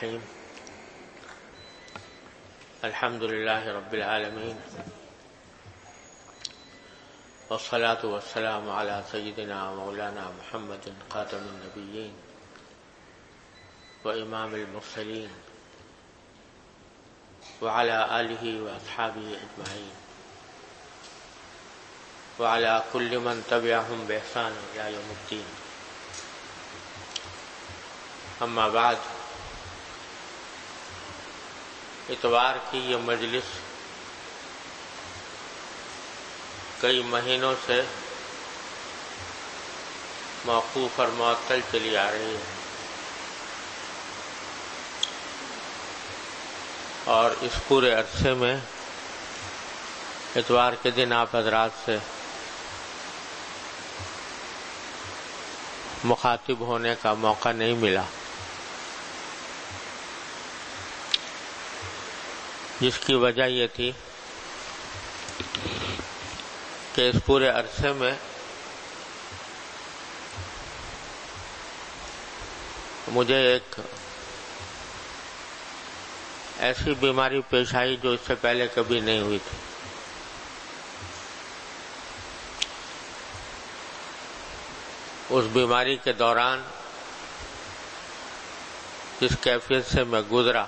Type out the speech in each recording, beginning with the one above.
الرحیم الحمد للہ رب العالمین والصلاة والسلام علی سیدنا مولانا محمد خاتم النبیین و امام المرسلین وعلى آلہ واصحابہ اجمعین وعلى كل من تبعهم بإحسان إلى يوم الدين. اما بعد، اتوار کی یہ مجلس کئی مہینوں سے موقوف اور معطل چلی آ رہی ہے، اور اس پورے عرصے میں اتوار کے دن آپ حضرات سے مخاطب ہونے کا موقع نہیں ملا، جس کی وجہ یہ تھی کہ اس پورے عرصے میں مجھے ایک ایسی بیماری پیش آئی جو اس سے پہلے کبھی نہیں ہوئی تھی۔ اس بیماری کے دوران جس کیفیت سے میں گزرا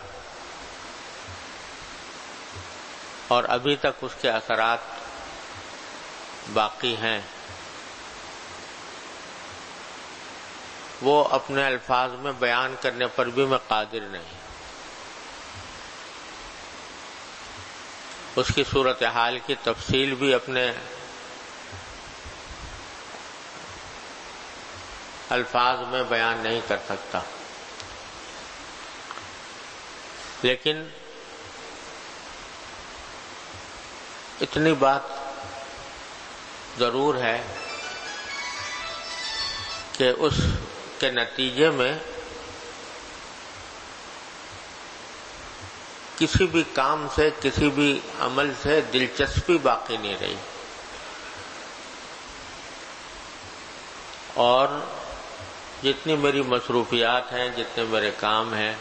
اور ابھی تک اس کے اثرات باقی ہیں، وہ اپنے الفاظ میں بیان کرنے پر بھی میں قادر نہیں۔ اس کی صورتحال کی تفصیل بھی اپنے الفاظ میں بیان نہیں کر سکتا، لیکن اتنی بات ضرور ہے کہ اس کے نتیجے میں کسی بھی کام سے، کسی بھی عمل سے دلچسپی باقی نہیں رہی، اور جتنی میری مصروفیات ہیں، جتنے میرے کام ہیں،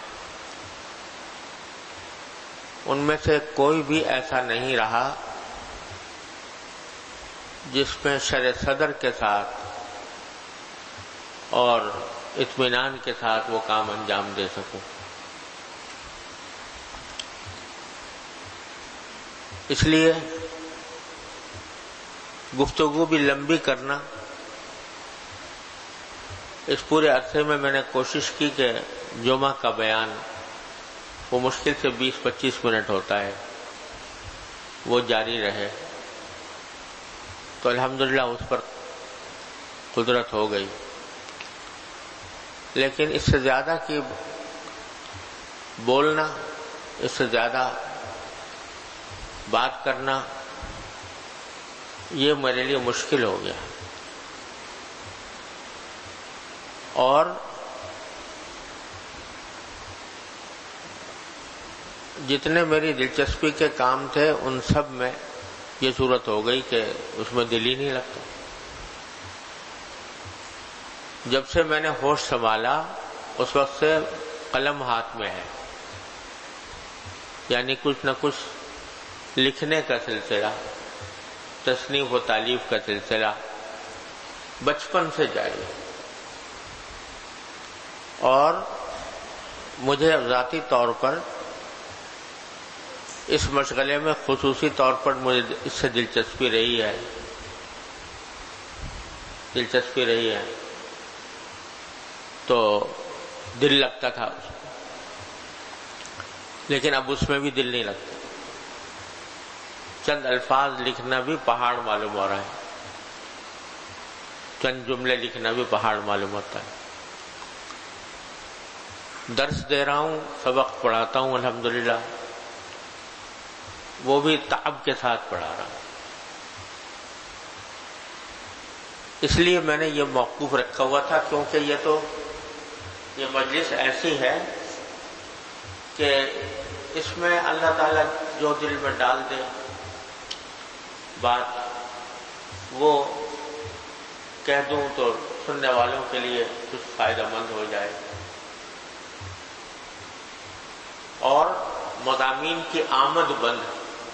ان میں سے کوئی بھی ایسا نہیں رہا جس میں شرح صدر کے ساتھ اور اطمینان کے ساتھ وہ کام انجام دے سکوں۔ اس لیے گفتگو بھی لمبی کرنا، اس پورے عرصے میں نے کوشش کی کہ جمعہ کا بیان وہ مشکل سے 20-25 منٹ ہوتا ہے، وہ جاری رہے، تو الحمدللہ اس پر قدرت ہو گئی۔ لیکن اس سے زیادہ کی بولنا، اس سے زیادہ بات کرنا، یہ میرے لیے مشکل ہو گیا، اور جتنے میری دلچسپی کے کام تھے ان سب میں یہ صورت ہو گئی کہ اس میں دل ہی نہیں لگتا۔ جب سے میں نے ہوش سنبھالا اس وقت سے قلم ہاتھ میں ہے، یعنی کچھ نہ کچھ لکھنے کا سلسلہ، تصنیف و تالیف کا سلسلہ بچپن سے جاری ہے، اور مجھے ذاتی طور پر اس مشغلے میں خصوصی طور پر مجھے اس سے دلچسپی رہی ہے، تو دل لگتا تھا اس میں، لیکن اب اس میں بھی دل نہیں لگتا۔ چند الفاظ لکھنا بھی پہاڑ معلوم ہو رہا ہے، چند جملے لکھنا بھی پہاڑ معلوم ہوتا ہے۔ درس دے رہا ہوں، سبق پڑھاتا ہوں، الحمدللہ، وہ بھی تعب کے ساتھ پڑھا رہا ہوں۔ اس لیے میں نے یہ موقوف رکھا ہوا تھا، کیونکہ یہ مجلس ایسی ہے کہ اس میں اللہ تعالیٰ جو دل میں ڈال دے بات، وہ کہہ دوں تو سننے والوں کے لیے کچھ فائدہ مند ہو جائے۔ اور مضامین کی آمد بند،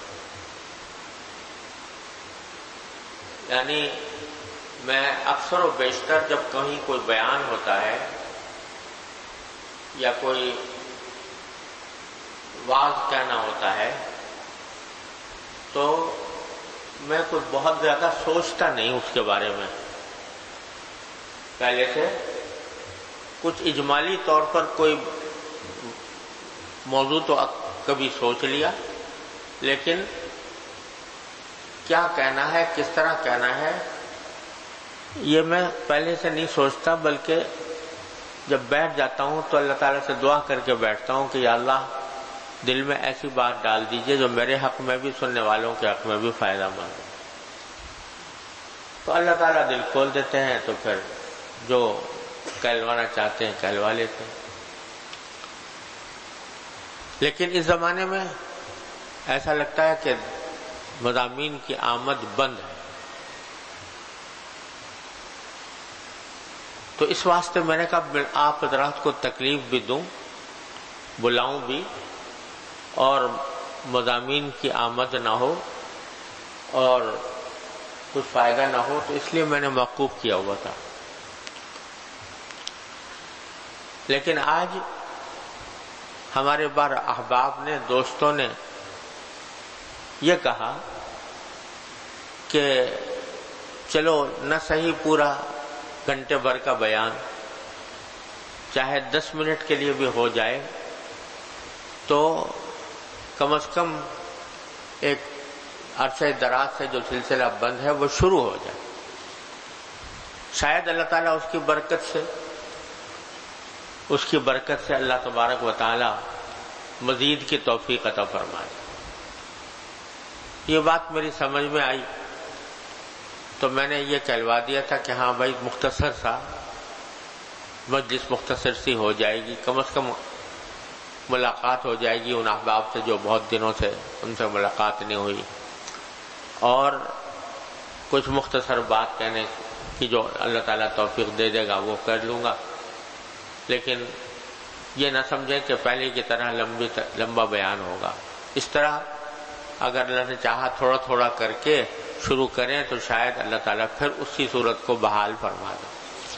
یعنی میں اکثر و بیشتر جب کہیں کوئی بیان ہوتا ہے یا کوئی واعظ کہنا ہوتا ہے تو میں کچھ بہت زیادہ سوچتا نہیں اس کے بارے میں، پہلے سے کچھ اجمالی طور پر کوئی موضوع تو کبھی سوچ لیا، لیکن کیا کہنا ہے، کس طرح کہنا ہے، یہ میں پہلے سے نہیں سوچتا، بلکہ جب بیٹھ جاتا ہوں تو اللہ تعالیٰ سے دعا کر کے بیٹھتا ہوں کہ یا اللہ دل میں ایسی بات ڈال دیجئے جو میرے حق میں بھی، سننے والوں کے حق میں بھی فائدہ مند ہو۔ تو اللہ تعالیٰ دل کھول دیتے ہیں، تو پھر جو کہلوانا چاہتے ہیں کہلوا لیتے ہیں۔ لیکن اس زمانے میں ایسا لگتا ہے کہ مضامین کی آمد بند ہے، تو اس واسطے میں نے کہا آپ حضرات کو تکلیف بھی دوں، بلاؤں بھی، اور مضامین کی آمد نہ ہو اور کچھ فائدہ نہ ہو، تو اس لیے میں نے موقوف کیا ہوا تھا۔ لیکن آج ہمارے بار احباب نے، دوستوں نے یہ کہا کہ چلو نہ صحیح پورا گھنٹے بھر کا بیان، چاہے 10 منٹ کے لیے بھی ہو جائے، تو کم از کم ایک عرصہ دراز سے جو سلسلہ بند ہے وہ شروع ہو جائے، شاید اللہ تعالیٰ اس کی برکت سے اللہ تبارک و تعالیٰ مزید کی توفیق عطا فرمائے۔ یہ بات میری سمجھ میں آئی تو میں نے یہ کہلوا دیا تھا کہ ہاں بھائی مختصر سا مجلس، مختصر سی ہو جائے گی، کم از کم ملاقات ہو جائے گی ان احباب سے جو بہت دنوں سے ان سے ملاقات نہیں ہوئی، اور کچھ مختصر بات کہنے کی جو اللہ تعالیٰ توفیق دے دے گا وہ کر لوں گا، لیکن یہ نہ سمجھیں کہ پہلے کی طرح لمبا بیان ہوگا۔ اس طرح اگر اللہ نے چاہا تھوڑا تھوڑا کر کے شروع کریں تو شاید اللہ تعالیٰ پھر اسی صورت کو بحال فرما دے۔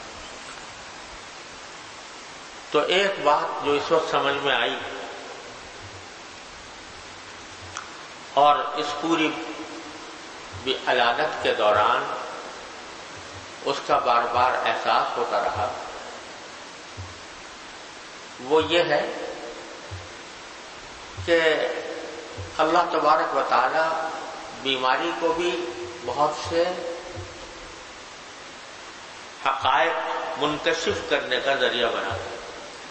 تو ایک بات جو اس وقت سمجھ میں آئی اور اس پوری علادت کے دوران اس کا بار بار احساس ہوتا رہا، وہ یہ ہے کہ اللہ تبارک و تعالی بیماری کو بھی بہت سے حقائق منکشف کرنے کا ذریعہ بناتا ہے،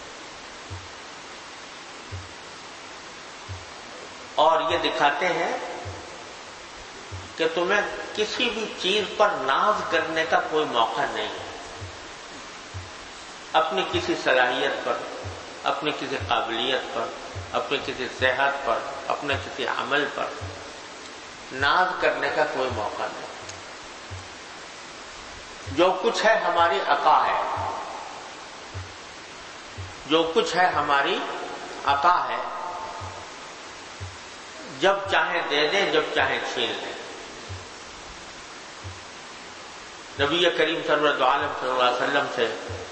اور یہ دکھاتے ہیں کہ تمہیں کسی بھی چیز پر ناز کرنے کا کوئی موقع نہیں ہے، اپنی کسی صلاحیت پر، اپنی کسی قابلیت پر، اپنی کسی صحت پر، اپنے کسی عمل پر ناز کرنے کا کوئی موقع نہیں۔ جو کچھ ہے ہماری عطا ہے، جو کچھ ہے ہماری عطا ہے، جب چاہے دے دیں، جب چاہے چھین لیں۔ نبی کریم صلی اللہ علیہ وسلم سے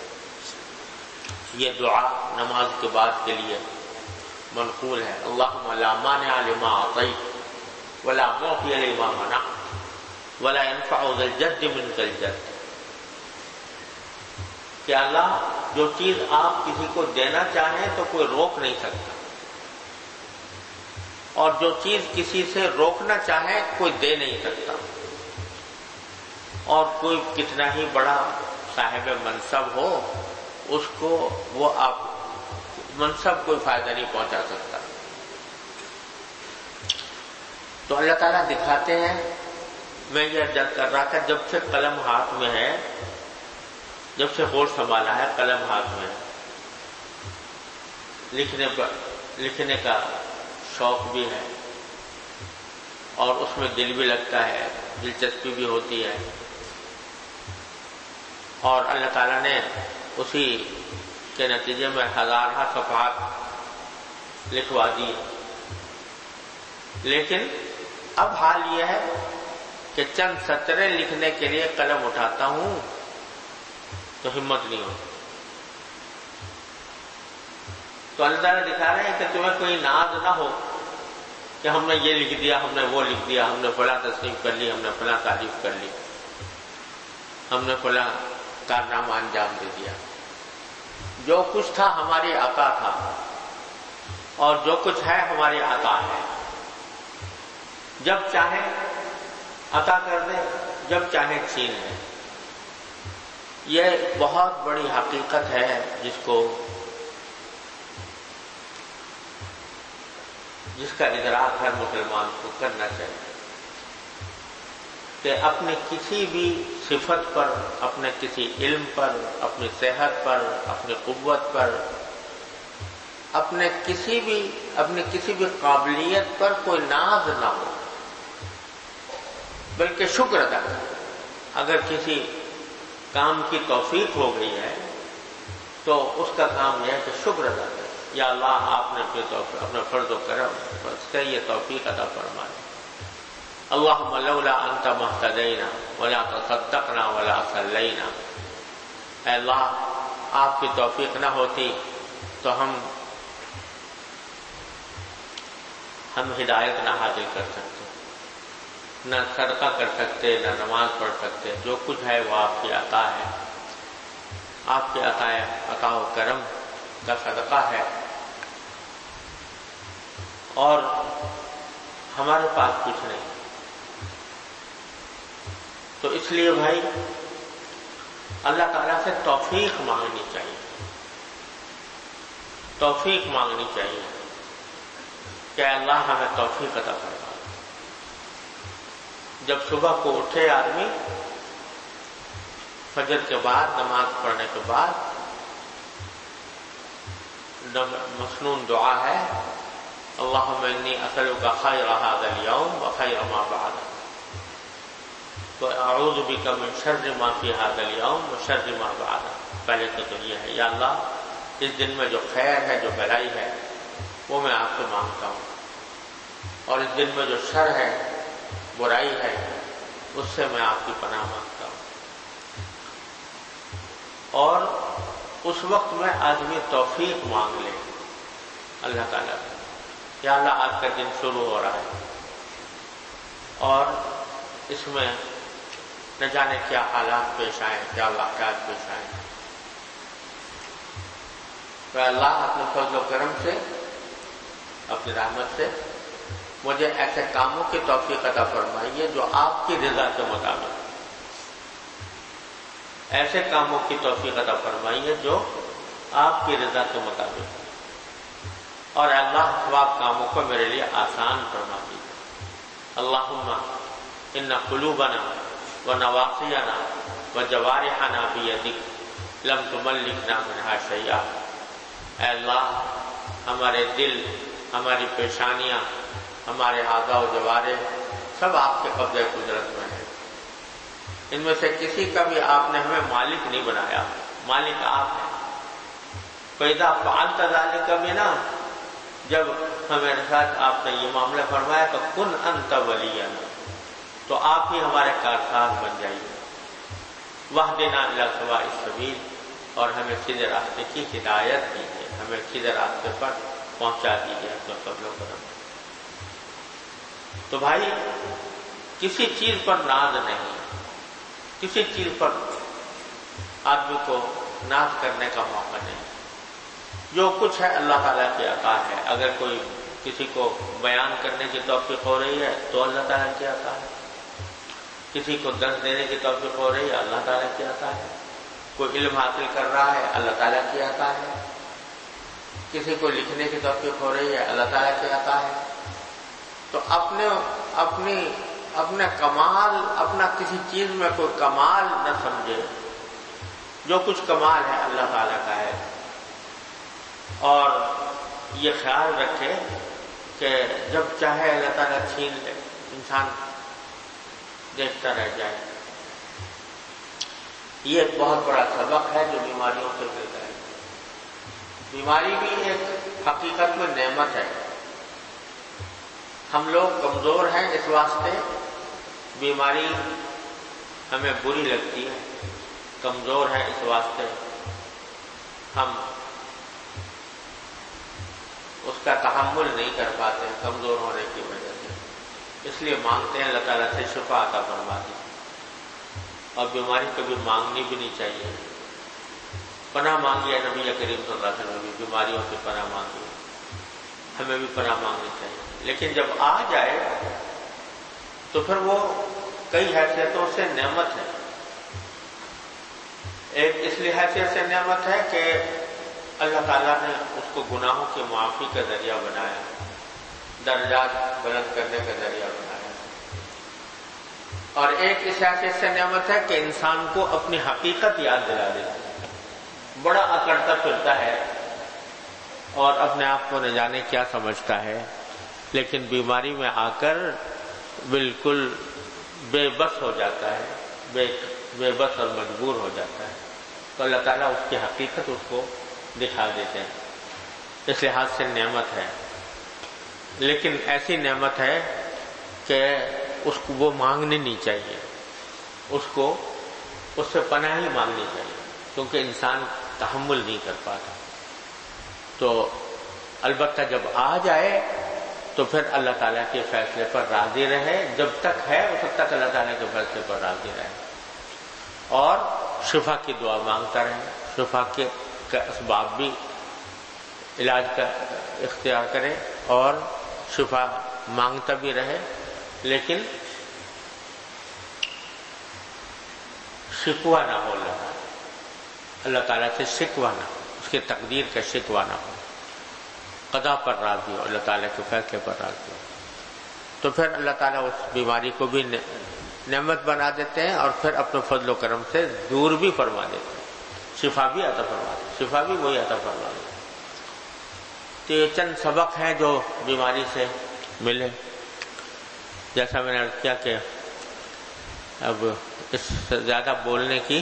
یہ دعا نماز کے بعد کے لیے منقول ہے، اللہم لا مانع لما اعطیت ولا معطی لما منعت ولا ينفع ذا الجد منک الجد، کہ اللہ جو چیز آپ کسی کو دینا چاہیں تو کوئی روک نہیں سکتا، اور جو چیز کسی سے روکنا چاہے کوئی دے نہیں سکتا، اور کوئی کتنا ہی بڑا صاحب منصب ہو اس کو وہ آپ منصب کوئی فائدہ نہیں پہنچا سکتا۔ تو اللہ تعالیٰ دکھاتے ہیں، میں یہ جب کر رہا تھا، جب سے قلم ہاتھ میں ہے، جب سے ہوش سنبھالا ہے، قلم ہاتھ میں ہے، لکھنے کا شوق بھی ہے اور اس میں دل بھی لگتا ہے، دلچسپی بھی ہوتی ہے، اور اللہ تعالیٰ نے اسی کے نتیجے میں ہزارہ صفحات لکھوا دی، لیکن اب حال یہ ہے کہ چند سطریں لکھنے کے لیے قلم اٹھاتا ہوں تو ہمت نہیں ہوتی۔ تو اللہ تعالیٰ دکھا رہے ہیں کہ تمہیں کوئی ناز نہ ہو کہ ہم نے یہ لکھ دیا، ہم نے وہ لکھ دیا، ہم نے فلاں تصنیف کر لی، ہم نے فلاں تعریف کر لی، ہم نے فلاں کارنامہ انجام دے دیا۔ جو کچھ تھا ہماری عطا تھا، اور جو کچھ ہے ہماری عطا ہے۔ جب چاہے عطا کر دے، جب چاہے چھین لے۔ یہ بہت بڑی حقیقت ہے جس کا ادراک ہر مسلمان کو کرنا چاہیے کہ اپنے کسی بھی صفت پر، اپنے کسی علم پر، اپنی صحت پر، اپنی قوت پر، اپنے کسی بھی قابلیت پر کوئی ناز نہ ہو، بلکہ شکر ادا کرے۔ اگر کسی کام کی توفیق ہو گئی ہے تو اس کا کام یہ ہے کہ شکر ادا کرے، یا اللہ آپ نے اپنے فرض و کرم سے یہ توفیق عطا فرمائے۔ اللہم لولا انت مہتدینا ولا تصدقنا ولا صلینا، اے اللہ آپ کی توفیق نہ ہوتی تو ہم ہدایت نہ حاصل کر سکتے، نہ صدقہ کر سکتے، نہ نماز پڑھ سکتے۔ جو کچھ ہے وہ آپ کی عطا ہے، آپ کی عطا و کرم کا صدقہ ہے، اور ہمارے پاس کچھ نہیں۔ تو اس لیے بھائی اللہ تعالیٰ سے توفیق مانگنی چاہیے، توفیق مانگنی چاہیے کہ اللہ ہمیں توفیق عطا فرما۔ جب صبح کو اٹھے آدمی، فجر کے بعد، نماز پڑھنے کے بعد مسنون دعا ہے، اللہم انی اسألک خیر ھذا اليوم وخیر ما بعدہ، واعوذ بک من شر ما فی ھذا اليوم وشر ما بعدہ۔ پہلے تو یہ ہے، یا اللہ اس دن میں جو خیر ہے، جو بھلائی ہے، وہ میں آپ سے مانگتا ہوں، اور اس دن میں جو شر ہے، برائی ہے، اس سے میں آپ کی پناہ مانگتا ہوں۔ اور اس وقت میں آدمی توفیق مانگ لے اللہ تعالیٰ سے، یا اللہ آج کا دن شروع ہو رہا ہے اور اس میں نہ جانے کیا حالات پیش آئیں، کیا واقعات پیش آئیں، تو اللہ اپنے فضل و کرم سے، اپنی رحمت سے مجھے ایسے کاموں کی توفیق عطا فرمائیے جو آپ کی رضا کے مطابق، ایسے کاموں کی توفیق عطا فرمائیے جو آپ کی رضا کے مطابق، اور اللہ ثواب کاموں کو میرے لیے آسان فرما دیجیے۔ اللہم ان قلوبنا ونواصینا وجوارحنا بیدک لم تملکنا منہا شیئا، اے اللہ ہمارے دل، ہماری پیشانیاں، ہمارے اعضاء و جوارح سب آپ کے قبضہ قدرت میں ہیں، ان میں سے کسی کا بھی آپ نے ہمیں مالک نہیں بنایا، مالک آپ ہیں۔ فَإِذَا فَعَلْتَ ذَلِكَ بِنَا، جب ہمارے ساتھ آپ نے یہ معاملہ فرمایا تو کن انت ولینا، تو آپ ہی ہمارے کارساز بن جائیے۔ وَاهْدِنَا إِلَىٰ سَوَاءِ السَّبِيلِ، اور ہمیں سیدھے راستے کی ہدایت دیجیے، ہمیں سیدھے راستے پر پہنچا دیجیے تو سب لوگ کرم۔ تو بھائی کسی چیز پر ناز نہیں، کسی چیز پر آدمی کو ناز کرنے کا موقع نہیں، جو کچھ ہے اللہ تعالیٰ کی عطا ہے۔ اگر کوئی کسی کو بیان کرنے کی توفیق ہو رہی ہے تو اللہ تعالیٰ کی عطا ہے، کسی کو درس دینے کی توفیق ہو رہی ہے اللہ تعالیٰ کی عطا ہے، کوئی علم حاصل کر رہا ہے اللہ تعالیٰ کی عطا ہے، کسی کو لکھنے کی توفیق ہو رہی ہے اللہ تعالیٰ کی عطا ہے۔ تو اپنے کمال، اپنا کسی چیز میں کوئی کمال نہ سمجھے، جو کچھ کمال ہے اللہ تعالیٰ کا ہے، اور یہ خیال رکھے کہ جب چاہے اللہ تعالیٰ چھین لے، انسان دیکھتا رہ جائے۔ یہ ایک بہت بڑا سبق ہے جو بیماریوں سے ملتا ہے۔ بیماری بھی ایک حقیقت میں نعمت ہے. ہم لوگ کمزور ہیں، اس واسطے بیماری ہمیں بری لگتی ہے. کمزور ہیں اس واسطے ہم اس کا تحمل نہیں کر پاتے، کمزور ہونے کی وجہ سے. اس لیے مانگتے ہیں اللہ تعالیٰ سے شفا عطا فرما دی. اور بیماری کبھی مانگنی بھی نہیں چاہیے. پناہ مانگی ہے نبی کریم صلی اللہ علیہ وسلم بھی، بیماریوں سے پناہ مانگی. ہمیں بھی پناہ مانگنی چاہیے. لیکن جب آ جائے تو پھر وہ کئی حیثیتوں سے نعمت ہے. ایک اس حیثیت سے نعمت ہے کہ اللہ تعالیٰ نے اس کو گناہوں کی معافی کا ذریعہ بنایا، درجات بلند کرنے کا ذریعہ بنایا. اور ایک اس حیثیت سے نعمت ہے کہ انسان کو اپنی حقیقت یاد دلا دیتی ہے. بڑا اکڑتا پھرتا ہے اور اپنے آپ کو نہ جانے کیا سمجھتا ہے، لیکن بیماری میں آ کر بالکل بے بس ہو جاتا ہے، بے بس اور مجبور ہو جاتا ہے. تو اللہ تعالیٰ اس کی حقیقت اس کو دکھا دیتے ہیں. اس لحاظ سے نعمت ہے، لیکن ایسی نعمت ہے کہ اس کو وہ مانگنی نہیں چاہیے. اس سے پناہ ہی مانگنی چاہیے، کیونکہ انسان تحمل نہیں کر پاتا. تو البتہ جب آ جائے تو پھر اللہ تعالیٰ کے فیصلے پر راضی رہے. جب تک ہے اس وقت تک اللہ تعالیٰ کے فیصلے پر راضی رہے اور شفا کی دعا مانگتا رہے. شفا کے اسباب بھی علاج کا اختیار کرے اور شفا مانگتا بھی رہے، لیکن شکوہ نہ ہو. اللہ تعالیٰ سے شکوہ نہ ہو، اس کی تقدیر کا شکوہ نہ ہو، قضا پر راضی ہو، اللہ تعالیٰ کے فیصلے پر راضی ہو. تو پھر اللہ تعالیٰ اس بیماری کو بھی نعمت بنا دیتے ہیں اور پھر اپنے فضل و کرم سے دور بھی فرما دیتے ہیں. شفا بھی عطا فرما دیتے ہیں، شفا بھی وہی عطا فرما دیتے ہیں. تو یہ چند سبق ہیں جو بیماری سے ملے. جیسا میں نے عرض کیا کہ اب اس سے زیادہ بولنے کی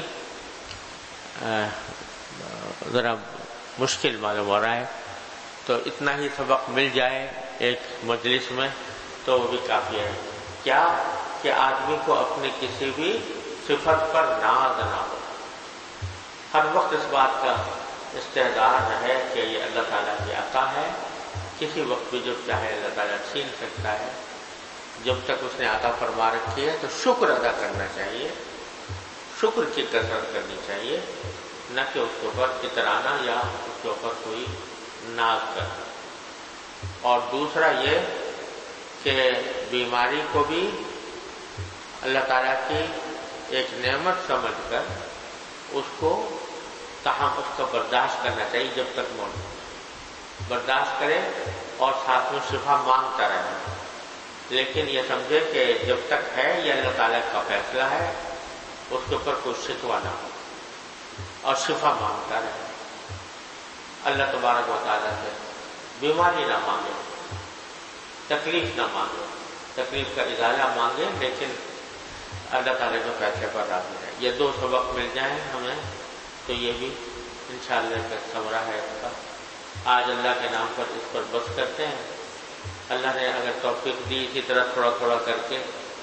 ذرا مشکل معلوم ہو رہا ہے، تو اتنا ہی سبق مل جائے ایک مجلس میں تو وہ بھی کافی ہے. کیا کہ آدمی کو اپنے کسی بھی صفت پر ناز نہ ہو، ہر وقت اس بات کا استحضار رہے کہ یہ اللہ تعالیٰ کی عطا ہے، کسی وقت بھی جب چاہے اللہ تعالیٰ چھین سکتا ہے. جب تک اس نے عطا فرما رکھی ہے تو شکر ادا کرنا چاہیے، شکر کی کثرت کرنی چاہیے، نہ کہ اس کے اوپر اترانا یا اس کے اوپر کوئی ناز کرنا. اور دوسرا یہ کہ بیماری کو بھی اللہ تعالیٰ کی ایک نعمت سمجھ کر اس کا برداشت کرنا چاہیے. جب تک موجود برداشت کرے اور ساتھ میں شفا مانگتا رہے، لیکن یہ سمجھے کہ جب تک ہے یہ اللہ تعالیٰ کا فیصلہ ہے، اس کے اوپر کوئی شکوہ نہ ہو اور شفا مانگتا رہے. اللہ تبارک و تعالیٰ سے بیماری نہ مانگے، تکلیف نہ مانگے، تکلیف کا ازالہ مانگے، لیکن اللہ تعالیٰ کے فیصلے پر راضی رہے. یہ دو سبق مل جائیں ہمیں تو یہ بھی انشاءاللہ کا ثمرہ ہے اس کا. آج اللہ کے نام پر اس پر بس کرتے ہیں. اللہ نے اگر توفیق دی اسی طرح تھوڑا تھوڑا کر کے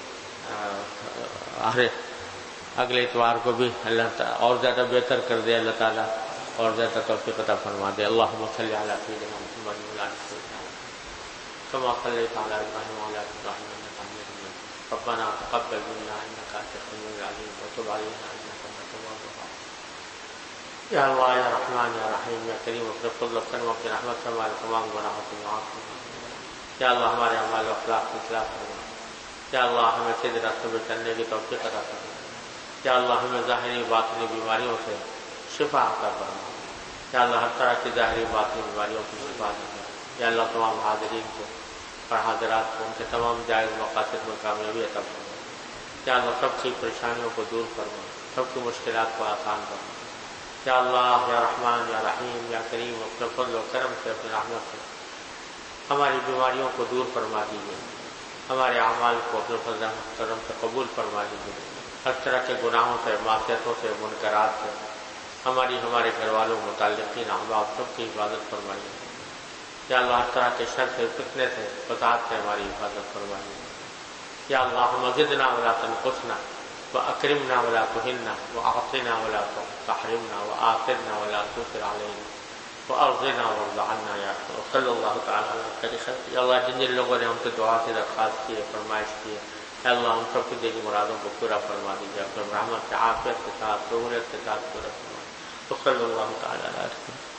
اگلے اتوار کو بھی اللہ تعالیٰ اور زیادہ بہتر کر دے، اللہ تعالیٰ اور زیادہ توفیق عطا فرما دے. اللہم صلی علی سیدنا محمد وعلی آل سیدنا محمد کما صلیت علی ابراہیم وعلی آل ابراہیم انک حمید مجید. ربنا تقبل منا انک انت السمیع العلیم وتب علینا انک انت التواب الرحیم. یا اللہ یا رحمان یا رحیم یا کریم اپنے فضل و کرم اپنی رحمت سے ہمارے تمام گناہوں کو معاف فرما. یا اللہ ہمارے اعمال و اخلاق کی اصلاح فرما. یا اللہ ہمیں سیدھے راستے پہ چلنے کی توفیق عطا فرما. یا اللہ ہمیں ظاہری باطنی بیماریوں سے شفا عطا فرما. یا اللہ ہر طرح کی ظاہری باطنی بیماریوں کی شفا عطا فرما. یا اللہ تمام حاضرین کو اور حاضرات کو ان کے تمام جائز مقاصد میں کامیابی عطا فرما. یا اللہ سب کی پریشانیوں کو دور فرما، سب کی مشکلات کو آسان فرما. یا اللہ یا رحمان یا رحیم یا کریم اپنے فضل و کرم سے اپنی رحمت سے ہماری بیماریوں کو دور فرما دیجیے، ہمارے اعمال کو اپنے فضل و کرم سے قبول فرما دیجیے. ہر طرح کے گناہوں سے، معصیتوں سے، منکرات سے ہمارے گھر والوں، متعلقین، احباب سب کی حفاظت فرمائیے. یا اللہ ہر طرح کے شر سے فتنے سے فساد سے ہماری حفاظت فرمائیے. یا اللہ زدنا ولا تنقصنا واکرمنا ولا تهنا واعطنا ولا تحرمنا وآثرنا ولا تؤثر علينا وارضنا وارض عنا یا صلی اللہ تعالی علیہ وسلم. یا اللہ جن جن لوگوں نے ہم سے دعا سے درخواست کی ہے، فرمائش کی ہے، یا اللہ ان سب کی دلی مرادوں کو پورا فرما دیجیے، اپنے رحمت سے عافیت کے ساتھ سہولت کے ساتھ پورا فرما. صلی اللہ تعالی علیہ وسلم.